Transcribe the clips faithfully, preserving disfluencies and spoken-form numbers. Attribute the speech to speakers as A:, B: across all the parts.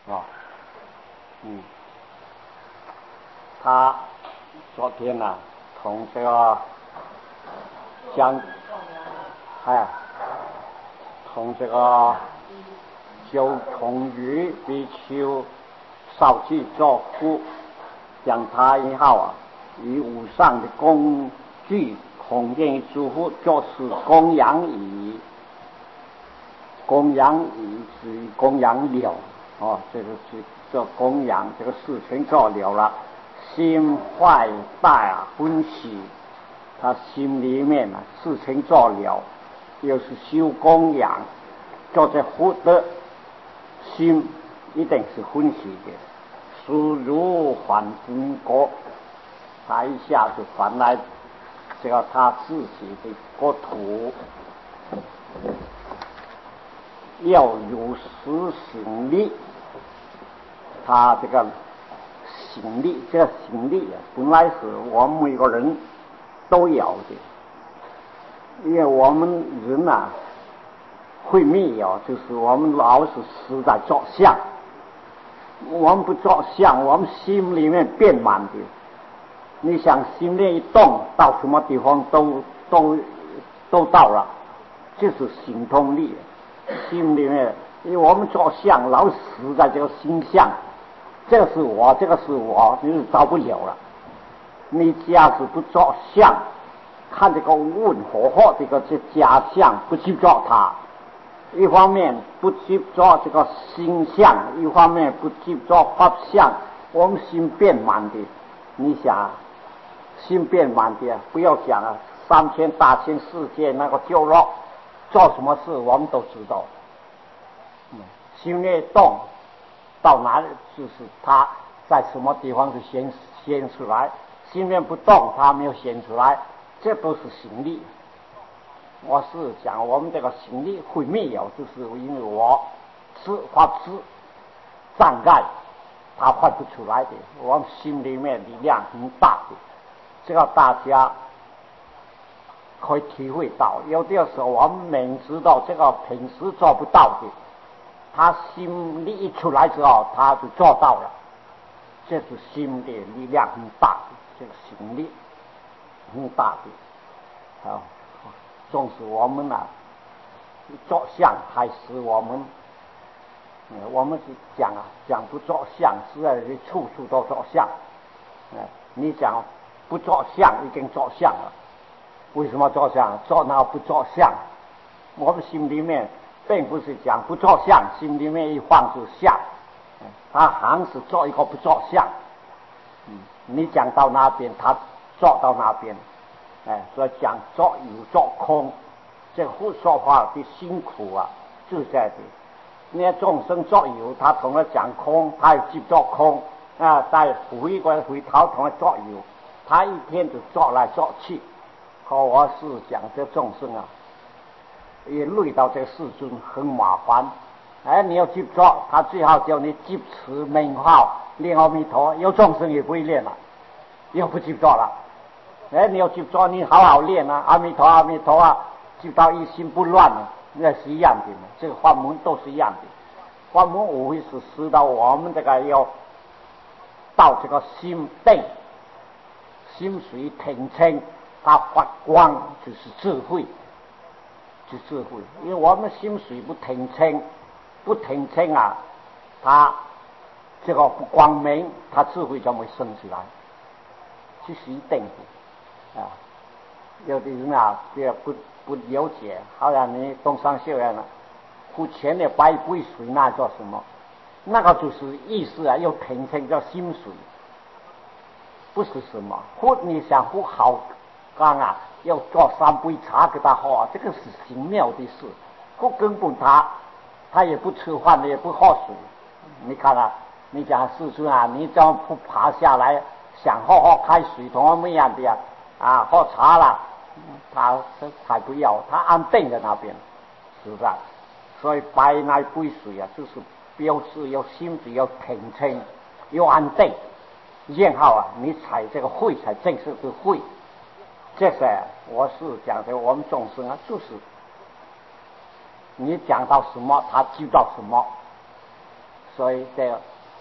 A: 啊，嗯，他昨天呢、啊，同这个江，哎，同这个九重鱼比丘少去作故，讲他以后啊，以无上的工具弘建诸佛，就是供养以供养以是供养了哦，这个是这供养这个事情做了了，心怀大欢喜，他心里面啊事情做了，又是修供养，做这福德，心一定是欢喜的。速如还本国，他一下就还来这个他自己的国土，要如实行力。他这个行力，这个行力啊，本来是我们每个人都有的，因为我们人啊会没有，就是我们老是死在做相，我们不做相，我们心里面变满的。你想心念一动，到什么地方都都都到了，就是行通力。心里面，因为我们做相老死在这个心相，这个是我，这个是我，你是找不了了。你假是不做相，看这个温和和这个这假相，不去做它，一方面不去做这个心相，一方面不去做法相，我们心变满的。你想心变满的，不要讲啊，三千大千世界那个旧落，做什么事我们都知道。嗯，心念动到哪里，就是它在什么地方就显显出来，心念不动它没有显出来，这都是行力。我是讲我们这个行力会没有，就是因为我知法知障碍，它换不出来的。我们心里面力量很大的，这个大家可以体会到。有的时候我们明知道这个平时做不到的，他心力一出来之后，他就做到了。这是心的力量很大的，这个行力很大的啊。纵使我们啊做相，还是我们，呃、我们是讲啊讲不做相，实在是处处都做相。呃、你讲不做相，已经做相了。为什么做相？做那不做相？我们心里面并不是讲不做相，心里面一放是相，他还是做一个不做相。嗯，你讲到那边，他做到那边。哎，所以讲作有作空，这个说话的辛苦啊，就是在的。那些众生作有，他同他讲空，他又去做空啊，再回过回头同他作有，他一天就做来做去。可我是讲这众生啊，也累到这个世尊很麻烦。哎，你要去做，他最好叫你记持名号念阿弥陀，有众生也不会念了，又不去做了。哎，你要去做，你好好练啊！阿弥陀，阿弥陀啊，就到一心不乱了，那是一样的嘛。这个法门都是一样的，法门无非是使到我们这个要到这个心定，心水挺清，它发光就是智慧，就是智慧。因为我们心水不挺清，不挺清啊，它这个光明，它智慧就会生出来，这是一定的。啊，有的人啊，也不不了解，好像你东山修院了，付钱的白杯水，那叫什么？那个就是意思啊，要平清叫心水，不是什么。或你想喝好干啊，要做三杯茶给他喝，这个是神妙的事。或根本他他也不吃饭，也不喝水。你看啊，你讲世尊啊，你这样不爬下来，想喝喝开水，同我们一样的呀。啊，喝茶了，他才不要，他安定在那边，是不是啊？所以白那杯水啊，就是表示要心智要平清，要安定，然后啊，你才这个慧才正式的慧。这是我是讲的，我们众生啊，就是你讲到什么，他知道什么。 所以这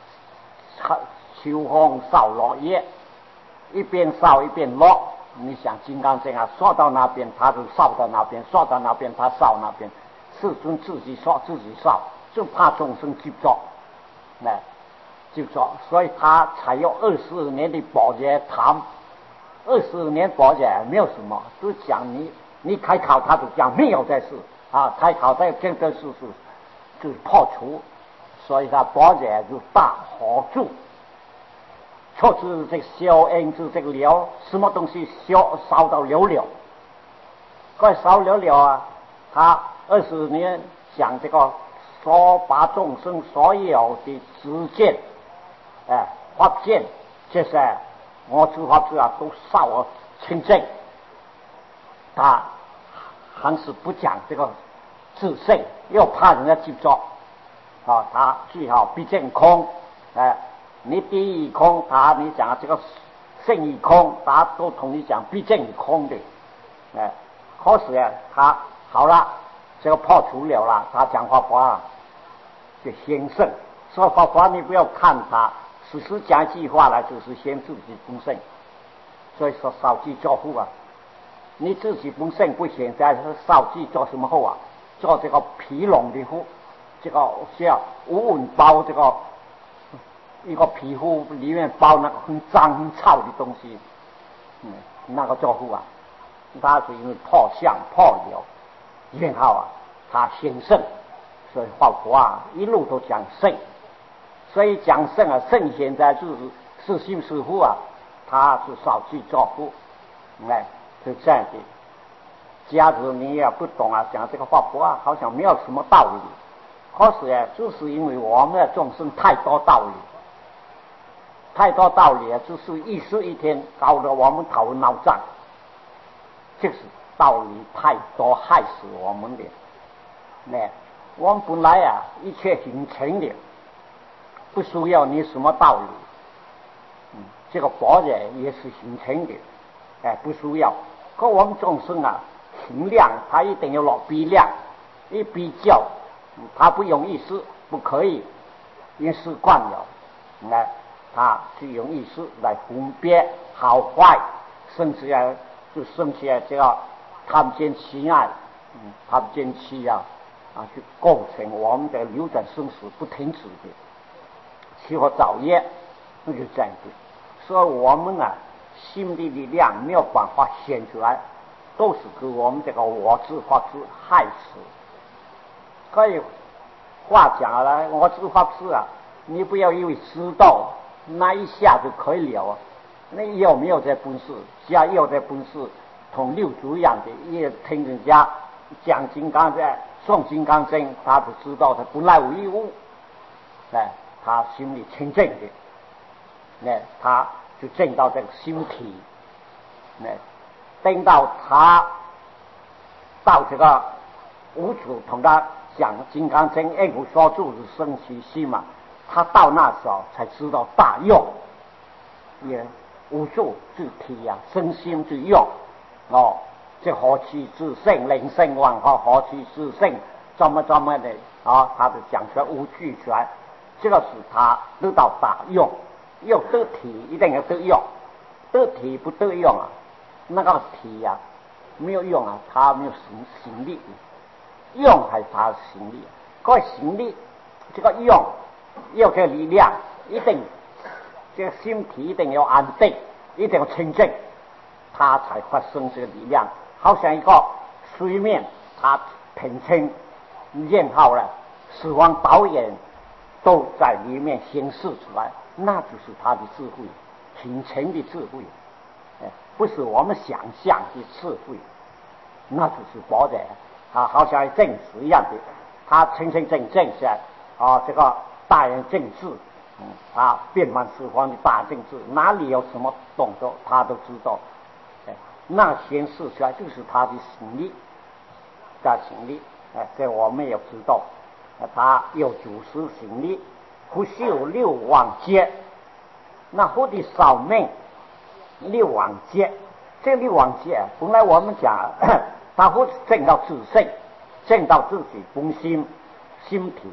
A: 秋风扫落叶，一边扫一边落。你想金刚经啊，说到那边他就扫到那边，说到那边他扫那边，世尊自己说自己扫，就怕众生记不着，那记不着，所以他才有二十年的宝劫谈。二十年宝劫没有什么，就讲你你开考他就讲没有这事啊，开考在这个事是就是破除，所以他宝劫就大好处。确实这个消恩是这个了，什么东西消烧到了了，快烧了了啊！他二十年讲这个说把众生所有的知见，哎，法见，这些我诸法子啊都烧了清净。他还是不讲这个自性，又怕人家记住啊，他最好毕竟空，哎。你第一空，他你讲这个性一空，他都同你讲毕竟空的，哎，可是啊，他好了，这个破除了了，他讲法法就先胜，说法法你不要看他，时时讲一句话来就是先自己不胜，所以说少记作福啊，你自己不胜不现在少记做什么后啊？做这个皮笼的福，这个叫无稳包这个。一个皮肤里面包那个很脏很臭的东西，嗯，那个作福啊，他是因为破相破了，然后啊，他先胜，所以法国啊一路都讲胜，所以讲胜啊，胜现在就是是心师傅啊，他是少去作福，哎，就这样的。假如你也不懂啊，讲这个法国啊，好像没有什么道理，可是啊，就是因为我们的众生太多道理。太多道理啊，就是一时一天搞得我们头脑胀，就是道理太多害死我们的。那我们本来啊一切形成的，不需要你什么道理。嗯，这个佛人也是形成的，哎，不需要。可我们众生啊，衡量他一定要落比量，一比较，他不用意思，不可以，因事惯了，那。他就用意识来分别好坏，甚至啊，就甚至啊，这个贪见痴爱，嗯，贪见痴啊，啊，去构成我们的流转生死不停止的，起和造业，那就这样的。所以我们啊，心的力量没有办法显出来，都是给我们这个我执法执害死。可以话讲了，我执法执啊，你不要以为知道。那一下就可以了啊！那有没有这本事？只要有这本事，同六祖一样的，也听人家讲金刚经、诵金刚经，他就知道他不赖无一物，哎，他心里清净的，那他就证到这个心体，那等到他到这个五祖同他讲金刚经，应无所住是生其心嘛。他到那时候才知道大用，也无助之体呀、啊，身心之用哦，这何其之性，灵性万法何其之性，怎么怎么的啊，他就讲出来无句出来，这个是他得到大用，要得体一定要得用，得体不得用啊，那个体呀、啊、没有用啊，他没有行行力，用还是他的行力，个行力这个用。要这个力量，一定这个心体一定要安定，一定要清净，它才发生这个力量。好像一个水面，它平清，然后呢，死亡导演都在里面显示出来，那就是他的智慧，平清的智慧，哎，不是我们想象的智慧，那就是佛的啊，好像正直一样的，他清清正正起来啊，这个。大人正治，嗯，他遍满四方的大正治，哪里有什么动作，他都知道。哎，那显示出来就是他的行力，的行力，哎，这我们也知道。他有主持行力，不修六王劫，那或的扫命六王劫，这六王劫本来我们讲，他会证到自性，证到自己本心心体。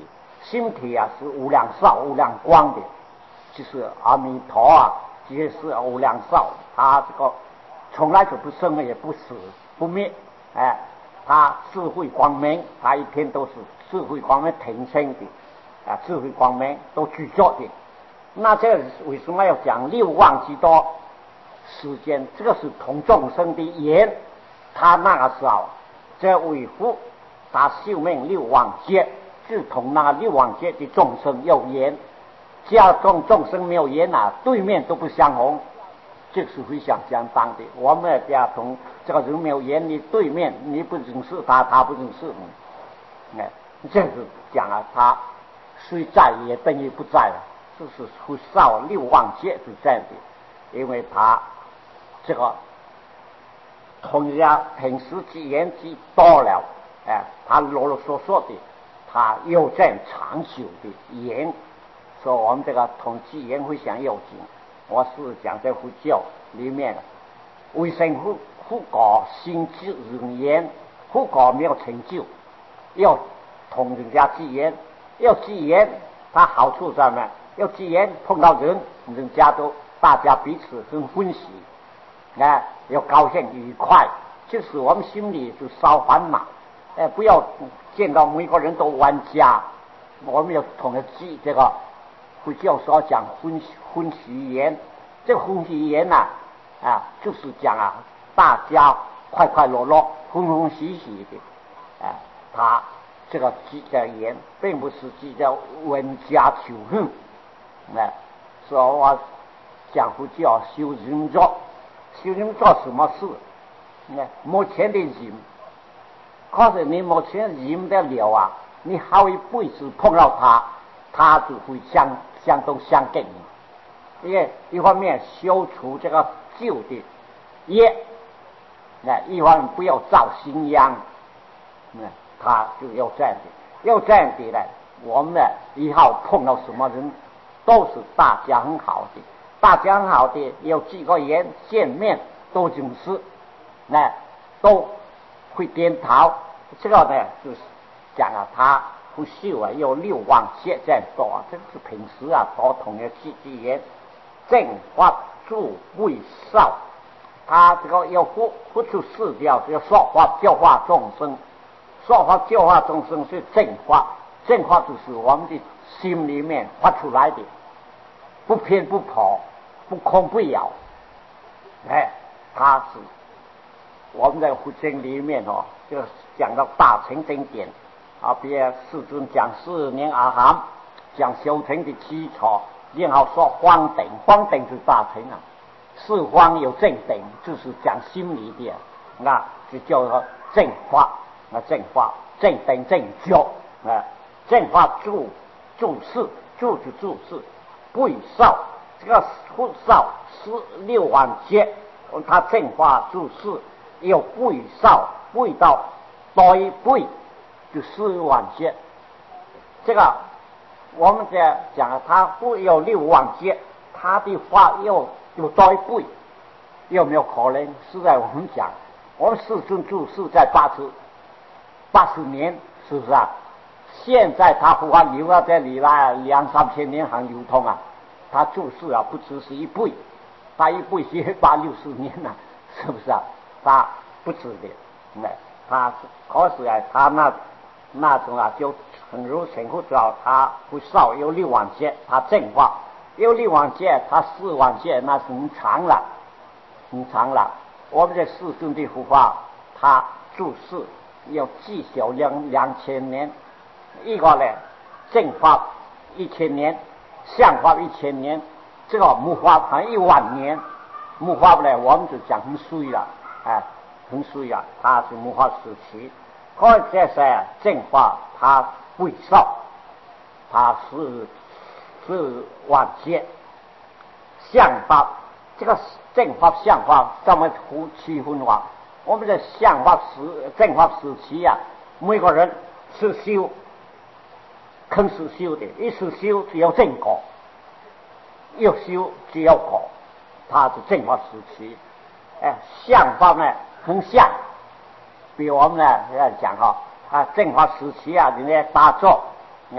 A: 心体啊是无量少、无量光的，就是阿弥陀啊，也是无量少，他这个从来就不生也不死不灭，哎，他智慧光明，他一天都是智慧光明腾升的，啊，智慧光明都具足的。那这为什么要讲六万几多时间？这个是同众生的缘，他那个时候这维护他寿命六万劫，是同那六万劫的众生有缘。只要众众生没有缘啊，对面都不相逢，这是非常相当的。我们要同这个人没有缘，你对面你不认识他，他不认识你，哎，这是讲啊，他虽在也等于不在了，这是会少六万劫是这样的，因为他这个同人家平时之言之多了，哎，他啰啰嗦嗦的，他有这样长久的言。说我们这个统计言非常要紧，我是讲在佛教里面，为生护护搞心智人言，护搞没有成就，要同人家记言，要记言，它好处在哪？要记言碰到人，人家都大家彼此很欢喜，哎，要高兴愉快，就是我们心里就少烦恼，哎，不要见到每个人都玩家，我们要同他记这个。佛教所讲欢欢喜言，这个欢喜言呐、啊，啊，就是讲啊，大家快快乐乐、欢欢喜喜的，啊，他这个记的言，并不是记叫文家求恨，啊，所以我讲佛教修人作，修人做什么事？啊，目前的人，可是你目前人得了啊，你好一辈子碰到他，他就会相。相都相更，因为一方面消除这个旧的业，那一方面不要造新殃，那他就要这样的，要这样的呢，我们呢以后碰到什么人，都是大家很好的，大家很好的，有几个人见面都认识，那都会点头，这个呢就是讲啊他。不修啊，有六万劫这样多啊，这是平时啊多同的记记言，正法住未少，他这个要付付出四条，要说法教化众生，说法教化众生是正法，正法就是我们的心里面发出来的，不偏不颇，不空不摇，哎，他是我们在佛经里面哦，就讲到大乘经典。啊，比如世尊讲四年阿含，讲修成的基础，然后说方等，方等是大乘啊，四方有正等，就是讲心理的，那就叫做正法，那正法正等正觉啊，正法住住事，住就住事，不以少，这个不少是六万劫，他正法住事有不以少，不以到多一倍。就四万劫，这个我们在讲，他不有六万劫，他的话又有多一倍，有没有可能？是在我们讲，我们世尊住世在八十八十年，是不是啊？现在他话留到这里来两三千年还流通啊，他住世啊，不只是一倍，他一倍是八六十年了、啊，是不是啊？他不止的，那他可是啊，他那。那种啊，就很如神佛教，他不少有六万劫，他正法有六万劫，他四万劫，那是很长了，很长了。我们这世尊的佛法，他住世要至少两两千年，一个呢正法一千年，相法一千年，这个木法还一万年，木法呢我们就讲很衰了，哎，很衰了，他是木法时期。可这是正法，它未少，它是是万劫。相法这个正法相法怎么夫区分法？我们的相法时正法时期啊，每个人是修，肯是修的，一是修只有正果，要修只有果，它是正法时期。哎，相法呢很像。比如我们呢要讲哈啊，正法时期啊，人家打坐，哎，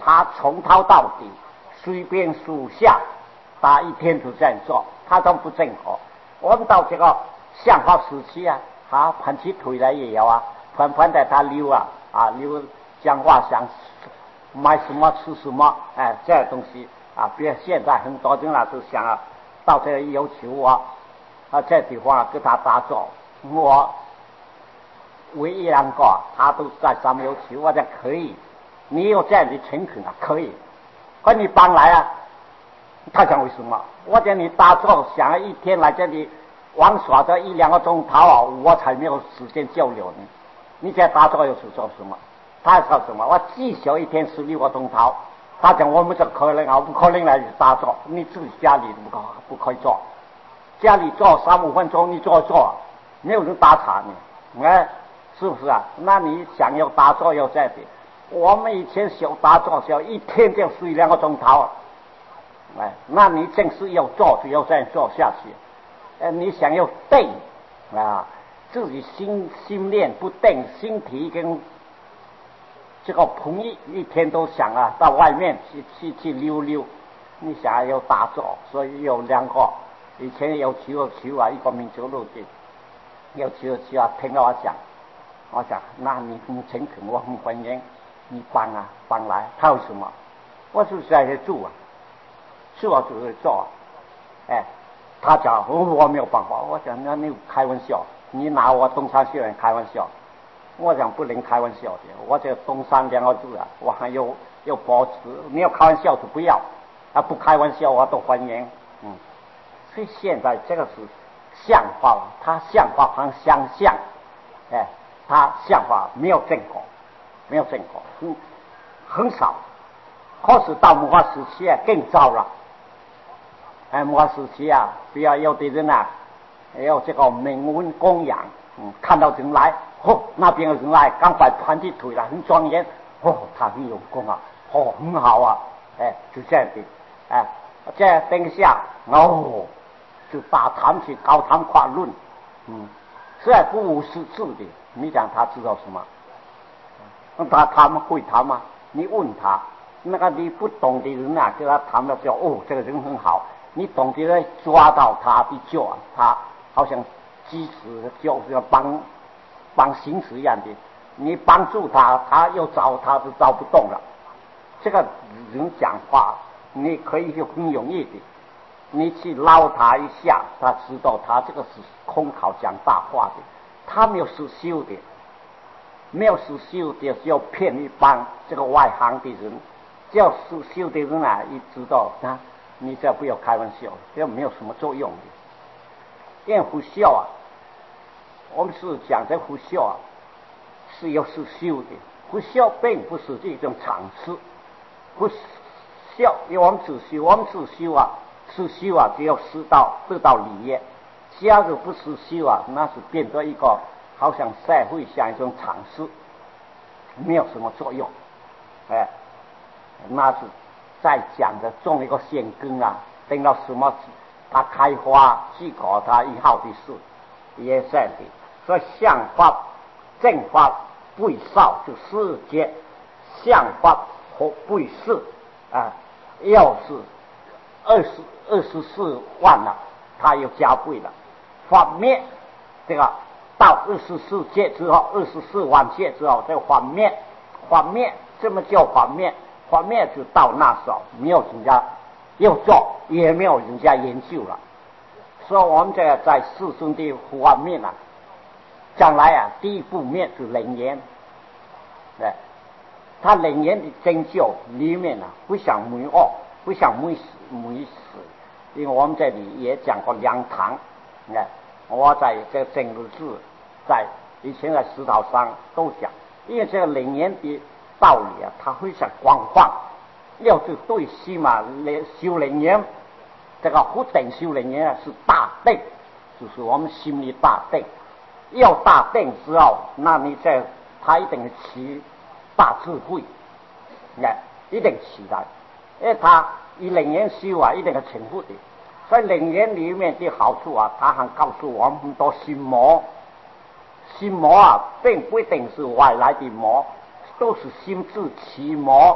A: 他从头到底随便数下，他一天都这样做，他都不正果。我们到这个相法时期啊，他盘起腿来也有啊，盘盘的他溜啊啊溜，讲话想买什么吃什么，哎，这些东西啊，比如现在很多人啊都想啊，到这里要求我啊，这地方啊给他打坐，我唯一两个他都在上面要求，我讲可以，你有这样的诚恳啊，可以，可你搬来啊。他讲为什么？我讲你打坐想要一天来这里玩耍这一两个钟头啊，我才没有时间交流呢。你在打坐又是做什么？他说什么？我至少一天十六个钟头。他讲我们这可能啊，不可能来打坐，你自己家里不可不可以做，家里做三五分钟你做做，没有人打岔你，哎，是不是啊？那你想要打坐要这样的，我们以前小打坐小一天就睡两个钟头。哎，那你正是要做就要这样做下去。呃，你想要定啊，自己心心念不定，心体跟这个朋友一天都想啊，到外面去去去溜溜。你想要打坐，所以有两个，以前有求求啊，一个民族路的，有求求啊，听到我讲，我讲，那你很诚恳，我很欢迎你帮啊帮来，他有什么？我是在这住啊。是我主会做，哎，他讲、哦、我没有办法，我讲那你开玩笑，你拿我东山学院开玩笑，我讲不能开玩笑的，我这东山两个字啊，我还有有保持，你要开玩笑就不要，啊不开玩笑我都欢迎，嗯，所以现在这个是像法，他像法和相像，哎，他像法没有正果，没有正果，嗯，很少，可是到末法时期啊更糟了。哎，末法时期啊，比较有的人啊，有这个名闻供养，嗯，看到人来，哦，那边的人来，赶快盘起腿来，很庄严，哦，他很有功啊，哦，很好啊，哎，就这样的，哎，这等一下，哦，就大谈去高谈阔论，嗯，实在不无实质的，你讲他知道什么？他他们会谈吗？你问他，那个你不懂的人啊，跟他谈了说，哦，这个人很好。你懂得来抓到他的脚，他好像及时就是要帮帮行驶一样的，你帮助他，他又找他就找不动了。这个人讲话，你可以就很容易的，你去捞他一下，他知道他这个是空口讲大话的，他没有实修的，没有实修的要骗一帮这个外行的人，只要实修的人啊，一知道他。你这不要开玩笑，这没有什么作用的。因为呼啸啊，我们是讲这呼啸啊，是要是修的。呼啸并不是这种常识，呼啸因为我们自修，我们自修啊，自修啊，只要知道得到理业。假如不是修啊，那是变成一个好像社会像一种常识，没有什么作用。哎，那是。在讲的种一个线根啊，等到什么它开花结果，它以后的事也在的。所以相法正法不少就世界，相法和不是啊，要是二十二十四万了，它又加倍了。反面这个到二十四届之后，二十四万届之后，这个反面反面这么叫反面。反面就到那时候没有人家要做，也没有人家研究了。所以我们这个在世尊的反面啊，将来啊，第一部面是楞严，对，他楞严的真教里面啊，不像没恶，不像没死没死，因为我们这里也讲过两堂，哎，我在这个整个字，在以前在石头上都讲，因为这个楞严的。道理啊，它非常广泛。要是对西嘛，修楞严，这个不等修楞严啊，是大定，就是我们心里大定。要大定之后，那你这他一定起大智慧，哎，一定起来。因为他以楞严修啊，一定是成佛的。所以楞严里面的好处啊，他还告诉我们很多心魔。心魔啊，并不一定是外来的魔。都是心自起魔，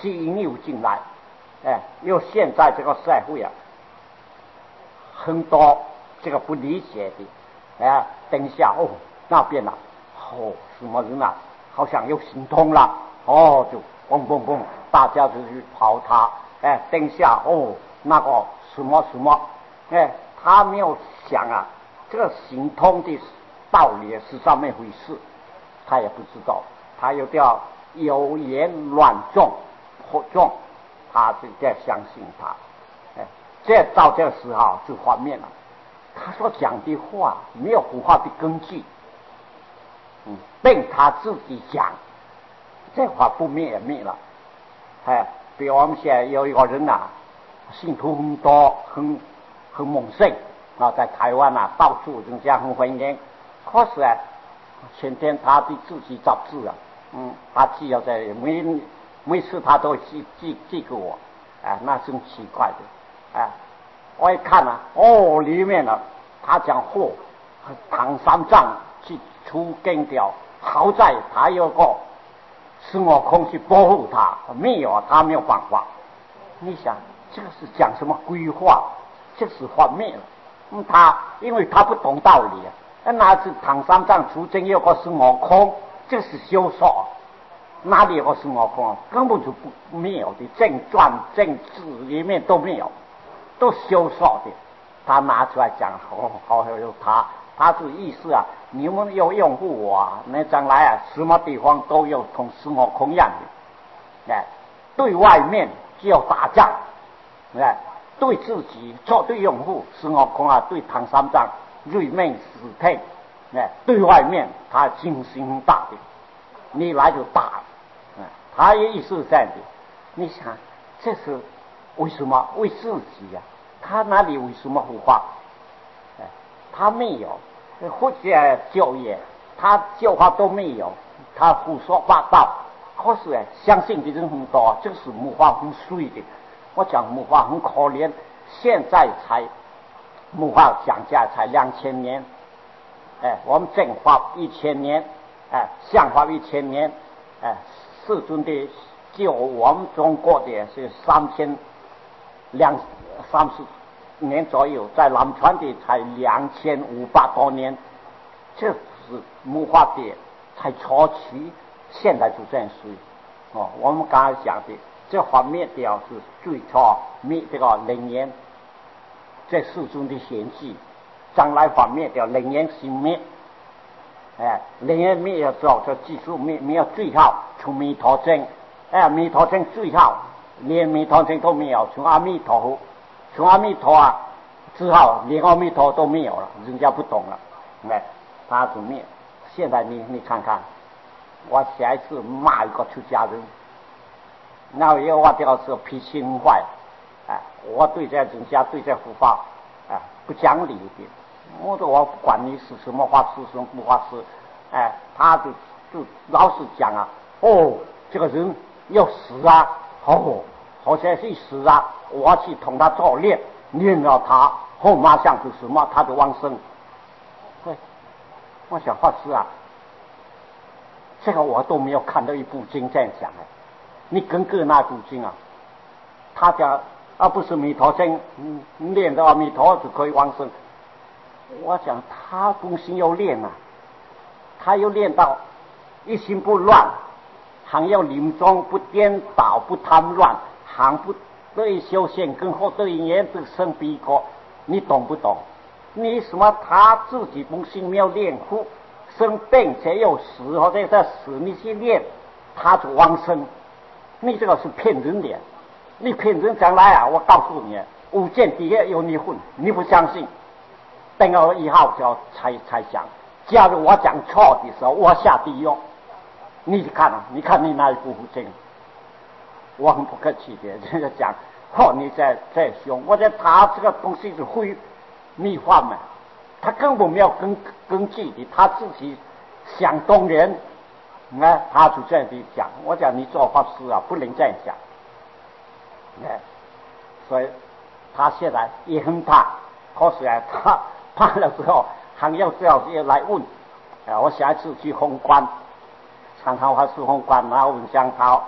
A: 吸引入进来，哎，因为现在这个社会啊，很多这个不理解的，哎，等一下哦，那边啊，哦，什么人啊，好像有心通了，哦，就嘣嘣嘣，大家就去跑他，哎，等一下哦，那个什么什么，哎，他没有想啊，这个行通的道理是上面回事，他也不知道，他有点有言乱众或众，他就在相信他，哎，这到这个时候就反面了，他所讲的话没有符合的根据，嗯，被他自己讲，这话不灭也灭了，哎，比如我们现在有一个人啊，信徒很多，很很猛盛啊，在台湾啊，到处人家很欢迎。可是啊，前天他的自己杂志啊，嗯，他寄要在每每次他都寄寄寄给我，啊，那真奇怪的，啊，我一看啊，哦，里面呢、啊，他讲嚯，唐三藏去出更调，好在他有个孙悟空去保护他，没有他没有办法。你想，这个是讲什么规划？这是反面了。嗯，他因为他不懂道理啊，那是唐三藏出征有个孙悟空，这是修说，哪里有个孙悟空？根本就不没有的，正传正字里面都没有，都修说的。他拿出来讲，好好有他，他是意思啊，你们要拥护我啊，那将来啊，什么地方都有同孙悟空一样的，哎，对外面就要打仗，哎。对自己做对拥护，孙悟空啊，对唐三藏锐命死退，哎，对外面他精心大的，你来就打，哎，他的意思是这样的。你想，这是为什么？为自己呀、啊？他哪里为什么胡话？哎，他没有，或者就业，他教化都没有，他胡说八道。可是哎，相信的人很多，这是木话很水的。我讲木话很可怜，现在才木话讲价才两千年，哎，我们正法一千年，哎，相法一千年，哎，世尊的就我们中国的是三千两三十年左右，在南传的才两千五百多年，这是木话的才初期，现在就这样水哦。我们刚才讲的。这方面表是最初灭这个灵验，这世尊的显迹，将来方面叫灵验性灭，哎，灵验灭了之后，这技术灭没有最好，从弥陀经，哎，弥陀经最好，连弥陀经都没有，从阿弥陀，从阿弥陀啊之后，连阿弥陀都没有了，人家不懂了，哎，他是灭。现在你你看看，我下一次骂一个出家人。那有我这个是脾气很坏，哎，我对这人家对这佛法，哎，不讲理的。我说我不管你是什么法师什么不法师，哎，他就就老是讲啊，哦，这个人要死啊，哦，好像是死啊，我去同他做练，练了他，后马上就什么，他就往生。嘿，我想法师啊，这个我都没有看到一部经这样讲哎。你根据那部经啊，他讲啊不是弥陀经，嗯，练到阿弥陀就可以往生。我讲他功心要练啊，他要练到一心不乱，还要临终不颠倒不贪乱，还不对修仙更后对言不生逼过，你懂不懂？你什么他自己功心没有练好，生病才有死或者在死，你去练，他就往生。你这个是骗人的，你骗人将来啊！我告诉你，五剑底下有你混，你不相信，等到以后就才才想。假如我讲错的时候，我下地狱，你看啊，你看你那一部经，我很不客气的，这个讲，哦，你在在凶，我觉得他这个东西是会秘话嘛，他根本没有根根据的，他自己想动人。哎，他就这样子讲，我讲你做法师啊，不能这样讲。哎，所以他现在也很怕，可是啊，他怕了之后还要这样子来问。哎，我下一次去宏观，参考法师宏观，然后问香涛，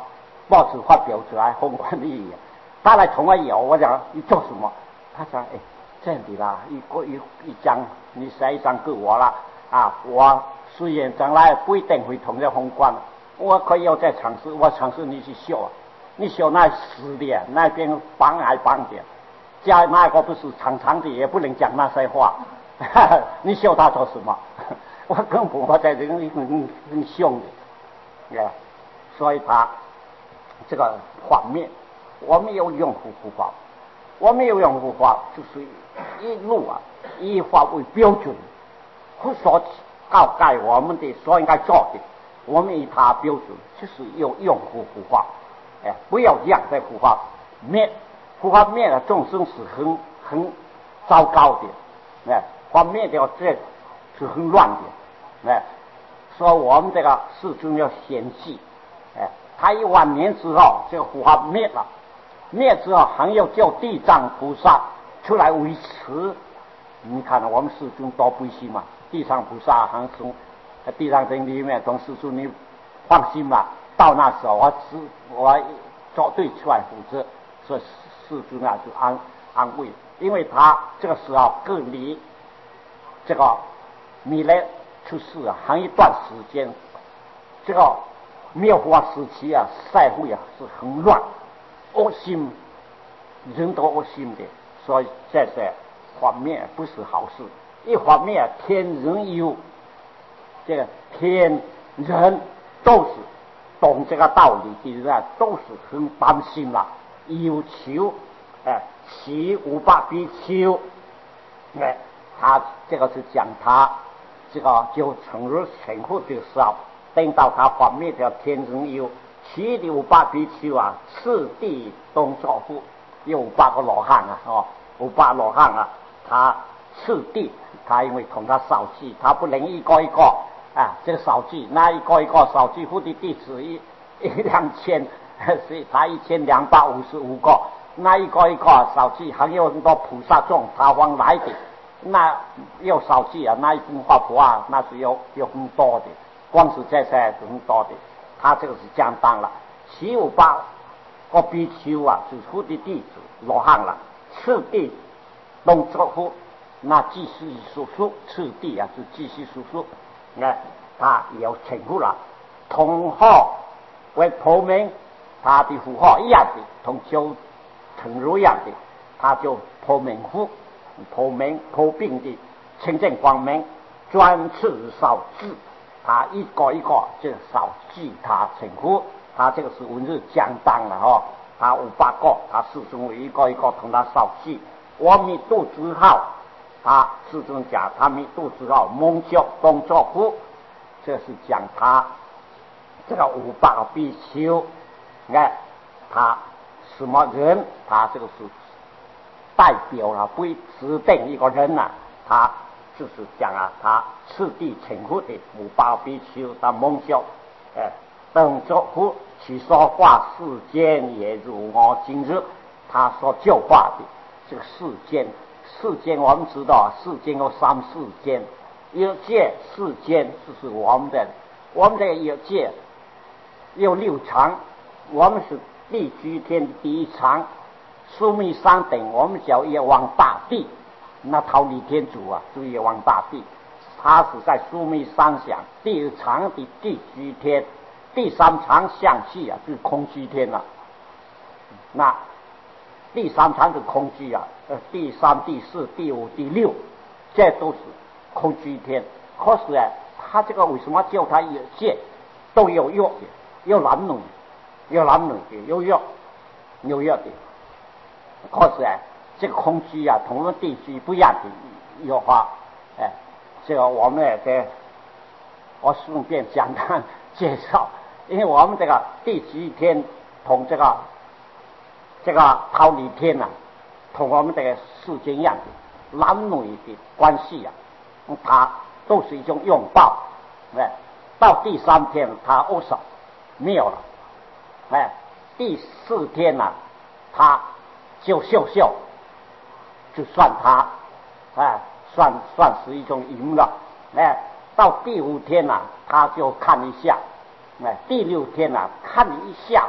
A: 报纸发表出来，宏观利益，他来同我要，我讲你做什么？他讲哎，这样的啦，一个一一张，你写一张给我了啊，我虽然将来不一定会同这宏观，我可以要再尝试，我尝试你去修啊，你修那死的，那边帮还帮点，加那个不是长长的，也不能讲那些话，你修他做什么？我根本我在这个很很凶的，啊，所以他这个画面，我们有用护护法，我们有用护法，就是一路啊，以法为标准，或所告诫我们的所应该做的，我们以他标准，就是有用护护法，哎，不要养在护法面，护法面的众生是很很糟糕的，哎，法面的这。是很乱的，哎，说我们这个世尊要显记，哎，他一万年之后，这个护法灭了，灭之后还要叫地藏菩萨出来维持。你看我们世尊多不信嘛，地藏菩萨还从地藏经里面从世尊你放心嘛，到那时候我只我做对出来负责，所以世尊啊就安安慰，因为他这个时候隔离这个。弥勒出世啊，还一段时间，这个灭法时期啊，社会啊是很乱，恶心，人都恶心的，所以这些方面不是好事。一方面天人有，这个天人都是懂这个道理的人，都是很担心了，有求，哎，其无法比丘，哎，他这个是讲他。这个就成入全护的时候，等到他方面的天人有其的五八比丘啊，次第东作护，有五八个罗汉啊，哦，五八罗汉啊，他次第，他因为同他扫祭，他不能一个一个啊，这个扫祭那一个一个扫祭护的弟子一一两千，所以他一千两百五十五个，那一个一个扫祭，还有很多菩萨众他往来的。那要少记啊，那一份花婆啊，那是有有很多的，光是这些是很多的。他这个是相当了，其有八个比丘啊，是护的弟子罗汉了，次第东作护，那继续数数，次第啊是继续数数，那他也要请护了，同号为婆明，他的符号一样的，同修成如一样的，他就婆明护。破明破病的清净光明，专次少字，他一个一个就少记他称呼，他这个是文字相当了哈，他五八个，他师尊一个一个同他少记。我弥度之后，他师尊讲他弥度之后，蒙教动作夫，这是讲他这个五八个比丘，哎，他什么人？他这个是。代表了不指定一个人呐、啊，他就是讲啊，他次第请护的五八比丘的蒙教，哎，等作护其说话世间也如我今日他所教化的这个世间，世间我们知道世间有三世间，有界世间就是我们的，我们的有界有六常，我们是地居天第一常。苏密山等，我们叫业王大帝，那桃李天主啊，是业王大帝，他是在苏密山想第二常的地居天，第三常象气啊，就是空居天了、啊。那第三常是空居啊，呃，第三、第四、第五、第六，这都是空居天。可是啊，他这个为什么叫他有界都有药的，有男女，有男女的，有药，有药的。可是啊，这个空居啊，同我们地居不一样的有话，哎，这个我们也在，我顺便简单介绍，因为我们这个地居天同这个这个桃李天呐、啊，同我们这个世间一样的男女的关系啊，它都是一种拥抱，哎，到第三天它握手没有了，哎，第四天呐、啊，它就秀秀，就算他，哎，算算是一种淫了，哎，到第五天呐、啊，他就看一下，哎，第六天呐、啊，看一下，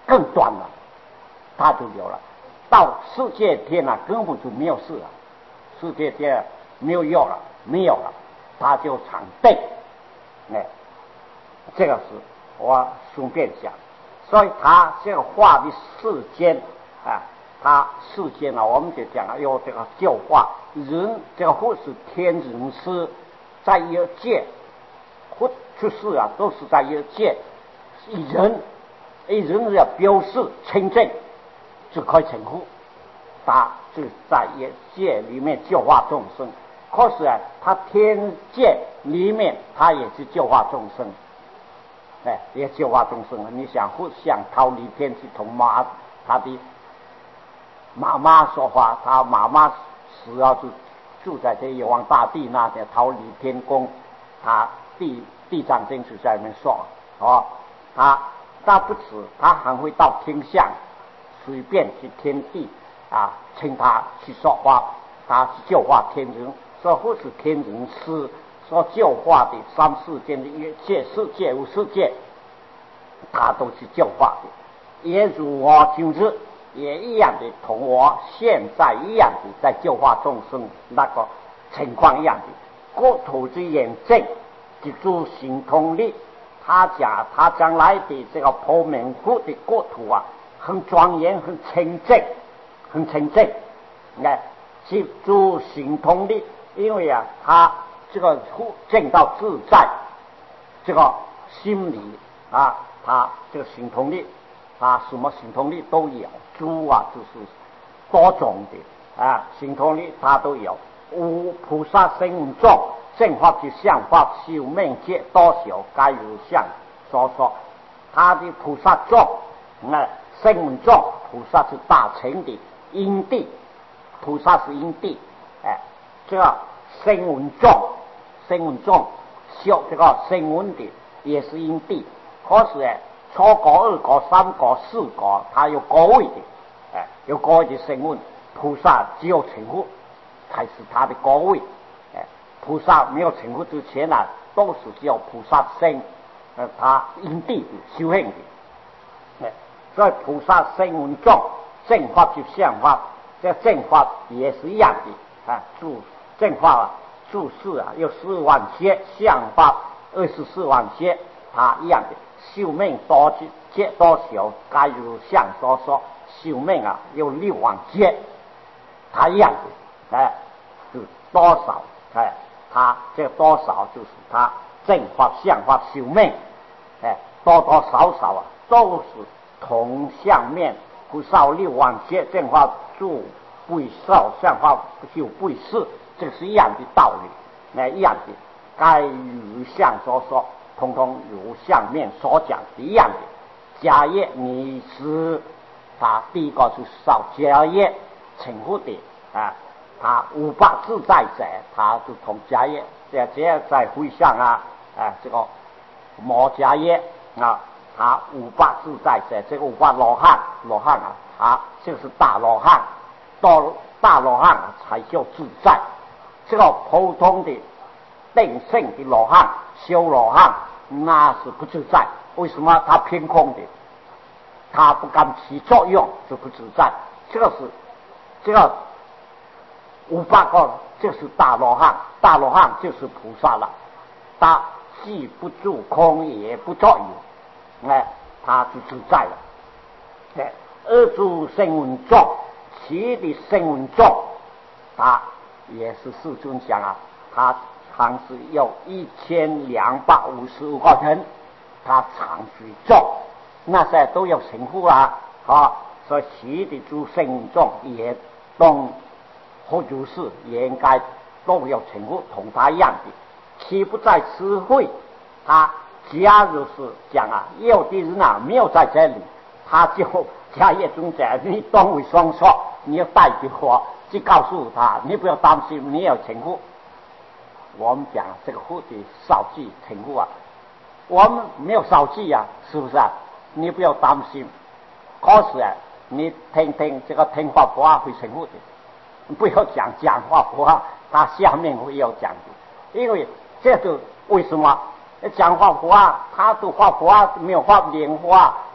A: 更短了，他就有了。到世界天啊，根本就没有事了，世界天没有用了，没有了，他就长定。哎，这个是我顺便讲，所以他这个画的世间啊，他世间啊，我们就讲了有这个旧画人，这个或是天人师，在一个界或出世啊，都是在一个界，以人以人要标示清净，就可以成佛。他就在一界里面教化众生，可是啊，他天界里面他也是教化众生，哎，也教化众生。你想互相逃离天去同妈他的妈妈说话，他妈妈死了就住在这玉皇大帝那边，逃离天宫，他地地藏经就在里面说，哦，他他不止，他还会到天象，随便去天地。啊，请他去说话，他去教化天人，说或是天人师所教化的三世间的一切世界无世界，他都是教化的，也如我今日也一样的，同我现在一样的在教化众生那个情况一样的。国土之眼证，记住行通力，他讲他将来的这个破明佛的国土啊，很庄严，很清净。很清净，哎，记住行通力，因为啊，他这个证到自在，这个心理啊，他这个行通力，啊，什么行通力都有，诸啊就是多种的啊，行通力他都有。无菩萨身众，正法之相法，修命界多少，该如相所说。他的菩萨众，哎，身众，菩萨是大乘的。因地，菩萨是因地，哎，这个声闻众，声闻众修这个声闻的也是因地，可是哎，初果、二果、三果、四果，它有果位的，哎，有果位的声闻，菩萨只有成佛才是他的果位，哎，菩萨没有成佛之前啊，都是只有菩萨身，呃，他因地的修行的，哎，所以菩萨声闻众。正法就相法，这正法也是一样的啊。注正法啊，注释啊有四万些，相法二十四万些，它一样的。寿命多劫多少，该如相所说，寿命啊有六万劫，它一样的，哎，是多少？哎，它这多少就是它正法、相法、寿命，哎，多多少少啊，都是同相面。不少六万劫，正法住不少，相法就不是，这是一样的道理，那一样的，该如相所说，通通如相面所讲是一样的。迦叶你是他第一个是少迦叶成佛的啊，他五八自在者，他就同迦叶，这这在会上啊啊这个摩迦叶啊。他五八自在者，这个五八罗汉，罗汉啊，他就是大罗汉，到大罗汉才叫自在。这个普通的定性的罗汉，修罗汉那是不自在。为什么？他偏空的，他不敢起作用，就不自在。这个是这个五八个就是大罗汉，大罗汉就是菩萨了。他既不住空，也不作有。哎，他就自在了。哎，二住声闻众，其的声闻众，他也是世尊讲啊，他常是有一千两百五十五个人，他常随众，那些都有成佛啊，啊，所以其的诸声闻众也都或如是，也应该都有成佛，同他一样的，其不在此会，他。假如是讲啊，有的人啊没有在这里，他就迦叶尊者，你当为双说，你要带着我去告诉他，你不要担心，你有成佛。我们讲这个佛的少记成佛啊，我们没有少记啊，是不是啊？你不要担心。可是啊，你听听这个听法佛啊会成佛的，不要讲讲话佛啊，他下面会要讲的，因为这个为什么？讲画佛啊，他都画佛啊，没有画莲花，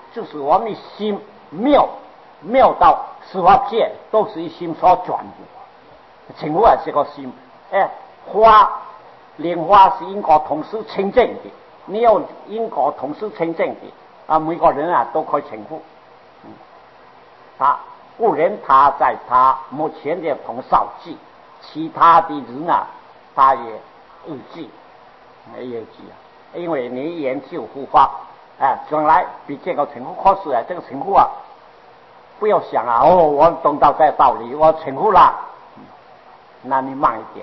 A: 就是我们的心妙妙到十法界都是一心所转的，成佛也是个心。哎，花莲花是因果同时清净的，你有因果同时清净的啊，每个人啊都可以成佛。嗯，他不然他在他目前的同少记，其他的人啊，他也日记，没有记啊，因为你研究护法，哎，将来比这个成佛考试啊，这个成佛啊，不要想啊，哦，我懂到这道理，我成佛了，嗯，那你慢一点。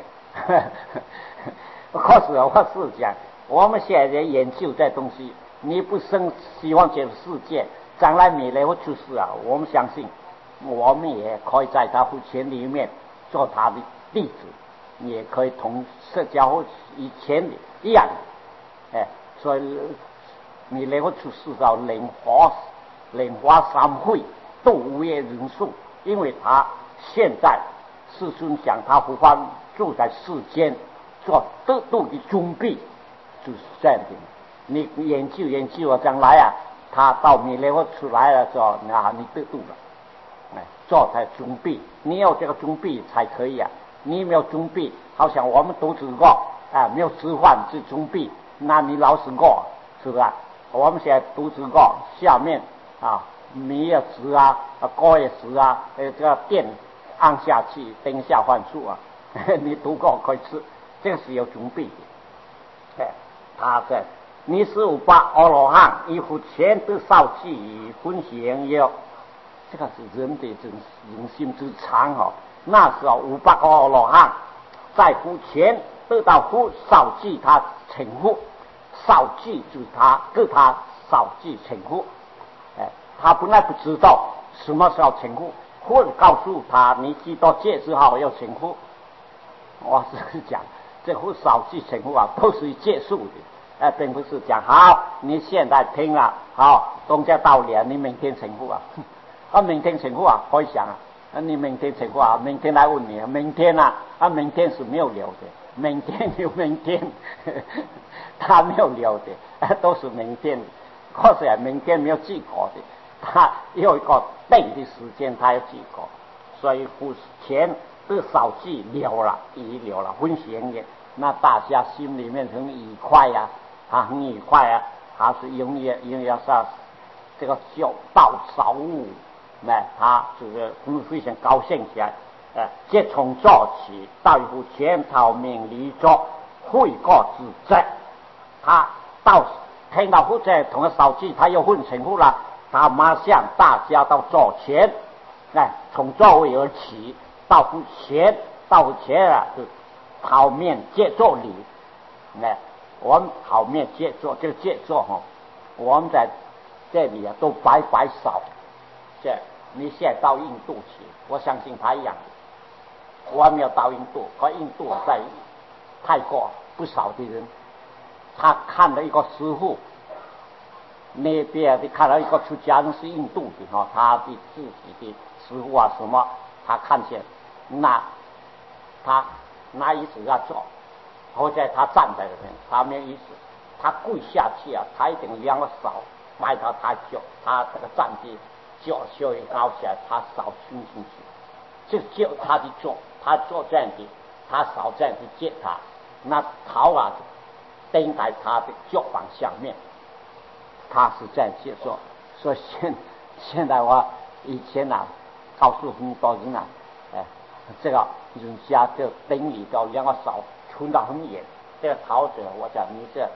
A: 可是我是讲，我们现在研究这东西，你不生希望这个世界将来未来会出事啊，我们相信我们也可以在他父亲里面做他的弟子，也可以同社交会以前的一样，哎，所以未来会出世到莲花莲花三会都无业人数，因为他现在世尊讲他护法住在世间做得度的准备，就是这样的。你研究研究啊，将来啊，他到弥勒佛出来了之后，那你得度了，哎，做才准备。你有这个准备才可以啊。你没有准备，好像我们都知过，啊，没有吃饭就准备，那你老实过，是不是？我们现在都知过，下面啊，米也吃啊，锅也吃啊，呃，这个电按下去，灯下换数啊。你读过可以吃，这个是有准备的。哎，他在你是五八阿罗汉，以乎前得少气分享有，这个是人的这人心之常哦。那时候五八个阿罗汉在乎前得到乎少气，他成佛，少气就是他给他少气成佛。哎，他本来不知道什么时候成佛，或者告诉他你几多戒之后要成佛。我是讲这户少气成佛啊，都是结束的，哎，并不是讲好你现在听了好东家道理啊，你明天成佛啊，啊，明天成佛啊，可以想啊，啊，你明天成佛啊，明天来问你，明天啊，啊，明天是没有留的，明天有明天，呵呵他没有留的，啊，都是明天，可是啊，明天没有记过的，他有一个定的时间，他要记过，所以不前。这少记留了，遗留了，分享的，那大家心里面很愉快呀、啊，啊，很愉快啊，他是永远永远是这个叫道少物，那他就是非常高兴起来，呃，即从早起到乎前头明理作悔过之责，他到听到负责同个少记，他又混成功了，他马上大家到座前，哎，从座位而起。到乎前，到乎前啊，是讨面接坐礼。那我们讨面接坐，这个接坐哈，我们在这里啊都摆摆手。这你现在到印度去，我相信他一样。我还没有到印度，和印度在泰国不少的人，他看到一个师傅，那边的看到一个出家人是印度的哈，他的自己的师傅啊什么，他看见。那他拿椅子要坐，或者他站在那边，他没有意思，他跪下去啊，他一定两个手摆到他脚，他这个站的脚稍微高起来，他手伸进去，就就他的坐，他坐这样的，他手这样去接他，那头啊顶在他的脚膀下面，他是这样接受。所以现现在我以前啊，告诉很多人啊，哎。这个人家就顶你到两个手伸到很远，这个头者，我讲你这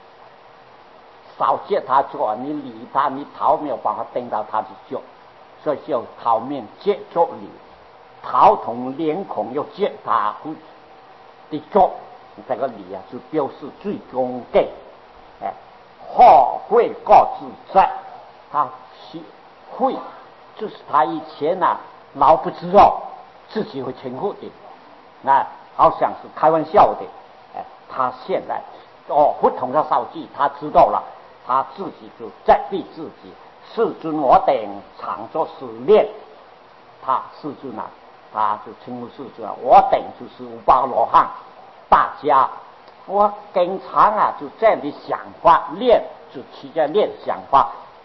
A: 少接他做，你理他，你头没有办法顶到他的脚，所以就头面接触你，头同脸孔要接他的脚，这个礼啊就表示最恭敬，哎，后悔过自在，他是会，就是他以前啊老不知道。自己会成佛的，那好像是开玩笑的，哎，他现在哦不同的少记，他知道了，他自己就在对自己，世尊我等常作思念，他世尊啊，他就称呼世尊啊，我等就是五八罗汉，大家我经常啊就这样的想法练，就起在练想法，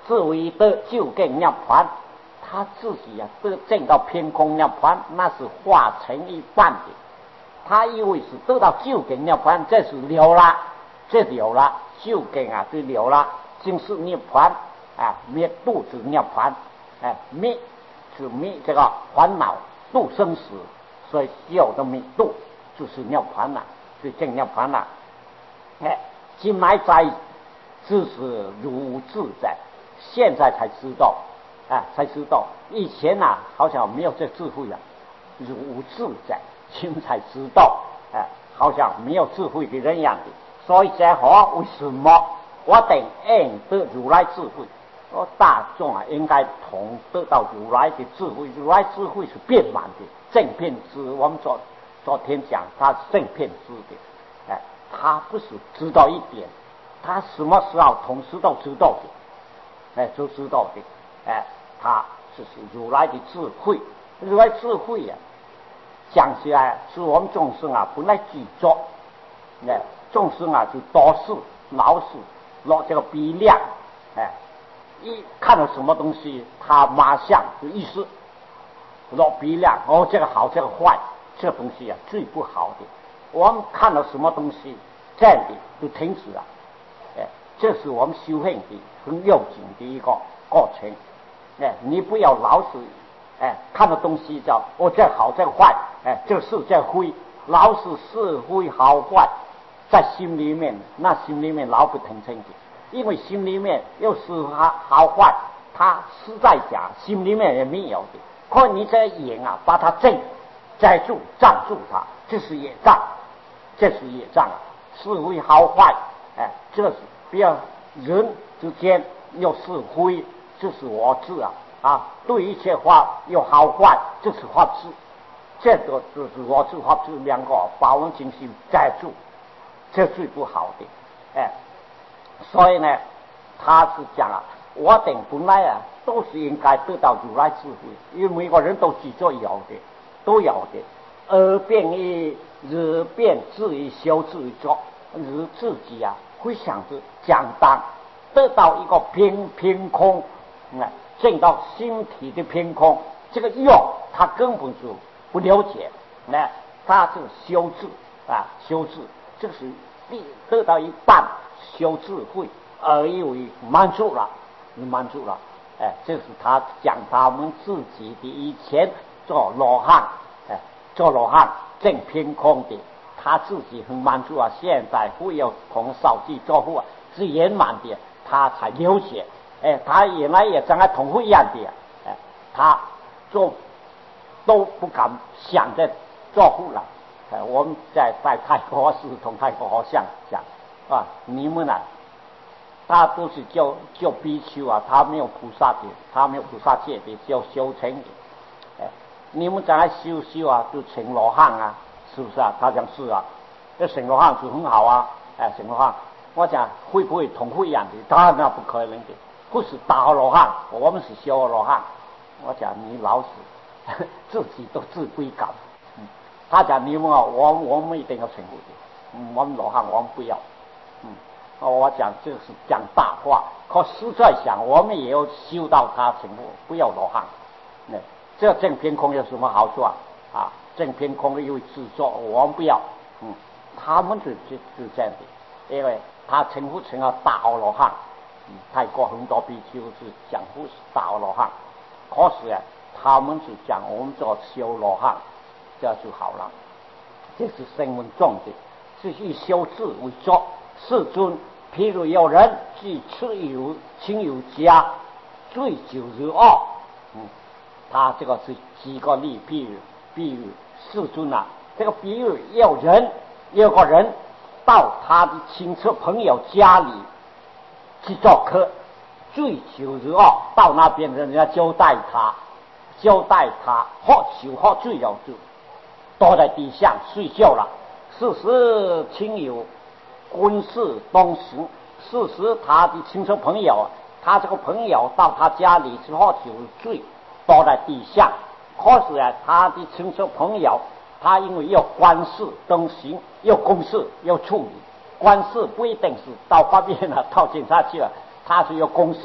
A: 至为得究竟涅槃，他自己啊得证到偏空涅槃，那是化成一半的。他以为是得到究竟涅槃，这是了了，这了了，究竟啊就了了，正是涅槃啊，灭度之涅槃，哎，灭是灭这个烦恼，度生死，所以有的灭度就是涅槃了，就证涅槃了。哎，今来在知识如自在，现在才知道，哎，才知道，以前呐、啊、好像没有这智慧啊，如自在，现在知道，哎，好像没有智慧的人一样的。所以这好，为什么我等应得如来智慧？我大众啊，应该同得到如来的智慧。如来智慧是遍满的，正遍知。我们昨昨天讲，他是正遍知的，哎，他不是知道一点，他什么时候同时都知道的，哎，都知道的，哎，他就是如来的智慧。如来智慧呀、啊，讲起来是我们众生啊本来具足，哎，众生啊就多事、老事、老这个比量，哎。一看到什么东西，他马上就意识老比量，哦，这个好，这个坏，这个东西啊最不好的。我们看到什么东西，这样的就停止了，哎，这是我们修行的很要紧的一个过程。哎，你不要老是哎看到东西叫哦这好这坏，哎这是这灰，老是是非好坏，在心里面，那心里面老不腾腾的。因为心里面又是好好坏，他实在讲心里面也没有的。可你这眼啊，把它正遮住、障住它，这是业障，这是业障啊！是非好坏，哎，这是比较人之间有是非，这是我执啊啊！对一切话有好坏，这是法执，这个就是我执法执两个把我们精心遮住，这最不好的，哎。所以呢，他是讲啊，我等本来啊都是应该得到如来智慧，因为每个人都记住有的，都有的。而变于日变自于修自于做，日自己啊会想着讲当得到一个偏偏空，嗯，证到心体的偏空，这个药他根本就不了解，那他是修智啊，修智，这是必得到一半。修智慧而以为满足了，你满足了，哎，这是他讲他们自己的以前做罗汉，哎，做罗汉正偏空的，他自己很满足啊。现在会有同扫地作护啊，是圆满的，他才了解，哎，他原来也像他同会一样的，哎，他做都不敢想着作护了，哎，我们在在泰国是同泰国和尚讲。啊，你们啊，他都是叫叫比丘啊，他没有菩萨的，他没有菩萨戒的，叫修成的。哎，你们在那修修啊，就成罗汉啊，是不是啊？他讲是啊，这成罗汉是很好啊，哎，成罗汉，我讲会不会同会一样的？当然那不可能的，不是大罗汉，我们是小罗汉。我讲你老死，自己都自卑感。嗯，他讲你们啊，我我们一定要成功的，嗯，我们罗汉我们不要。嗯，我讲这是讲大话，可实在想，我们也要修到他成功，不要罗汉。那这正偏空有什么好处啊？啊，正偏空因为制作，我们不要。嗯，他们就就就这样的，因为他成不成了大阿罗汉。嗯，泰国很多比丘是讲不是大阿罗汉，可是啊，他们是讲我们做修罗汉，这就好了。这是声闻重的，是以修智为作。世尊，譬如有人既吃有亲有家，醉酒如傲，嗯，他这个是几个例，譬如，譬如世尊啊，这个比喻有人有个人到他的亲戚朋友家里去做客，醉酒如傲，到那边人家交代他，交代他喝酒喝醉了就躲在地上睡觉了。事实亲友婚事东行，事实他的亲戚朋友，他这个朋友到他家里去喝酒醉，躲在地下。可是啊，他的亲戚朋友，他因为要官事东行，要公事要处理，官事不一定是到法院了，到警察去了，他是要公事，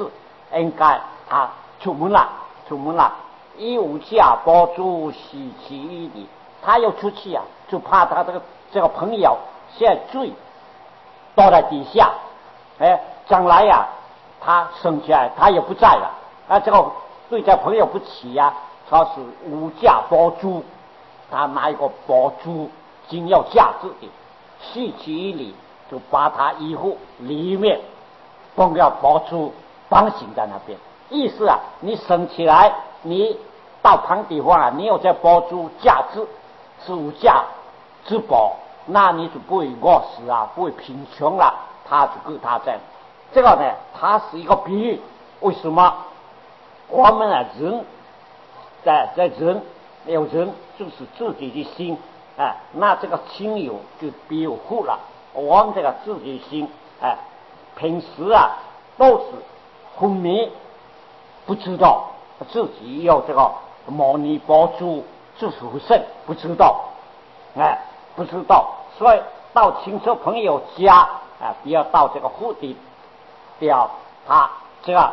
A: 应该他出门了，出门了，一无价包住喜其一里，他要出去啊，就怕他这个这个朋友现在罪倒在底下，哎，将来呀、啊，他生起来他也不在了，啊，这个对这朋友不起呀、啊，他是无价包住，他拿一个包住金要价值的，喜其一里，就把他衣服里面都要包住绑紧在那边。意思啊，你生起来，你到旁地方啊，你有这包住价值是无价之宝，那你就不会饿死啊，不会贫穷了。他就给他在这个呢，它是一个比喻。为什么我们啊人在在人有人就是自己的心哎，那这个亲友就比有护了。我们这个自己的心哎，平时啊都是昏迷，不知道自己有这个毛泥包住自属肾，不知道哎，不知道，所以到亲戚朋友家啊，不要到这个户地，不要他这个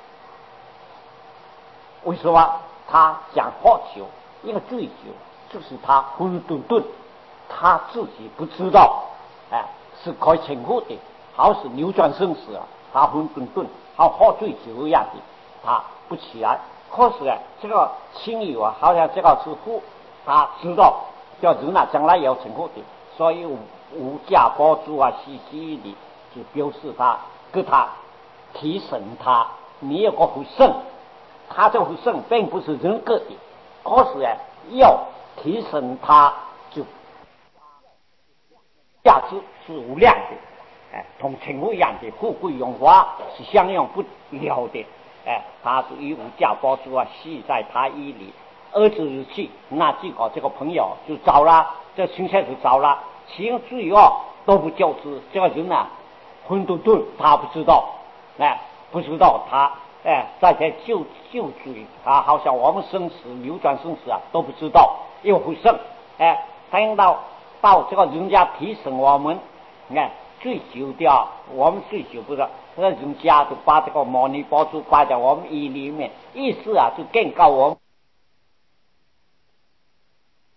A: 为什么他讲喝酒，一个醉酒，就是他昏顿顿，他自己不知道，哎，是可以请护的，好是扭转生死啊，他昏顿顿，好喝醉酒一样的，他不起来。可是啊，这个亲友啊，好像这个是护，他知道叫人啊，将来也要请护的，所以无价包住啊，细细的就表示他给他提升他，你有个福圣。他这个福圣并不是人格的，可是啊，要提升他，就价值是无量的，哎，同情物一样的，富贵荣华是相应不了的，哎，他是以无价包住啊，系在他衣里。儿子日去，那结果这个朋友就糟了，这亲戚就糟了，情罪恶都不交知，这个人呢、啊，混沌沌，他不知道，哎，不知道他。哎，在这救救罪啊，好像我们生死流转生死啊都不知道，又不胜。哎，等到到这个人家提醒我们，你看醉酒掉，我们醉酒不知道，那人家就把这个毛泥包住摆在我们衣里面，意思啊就更告我们。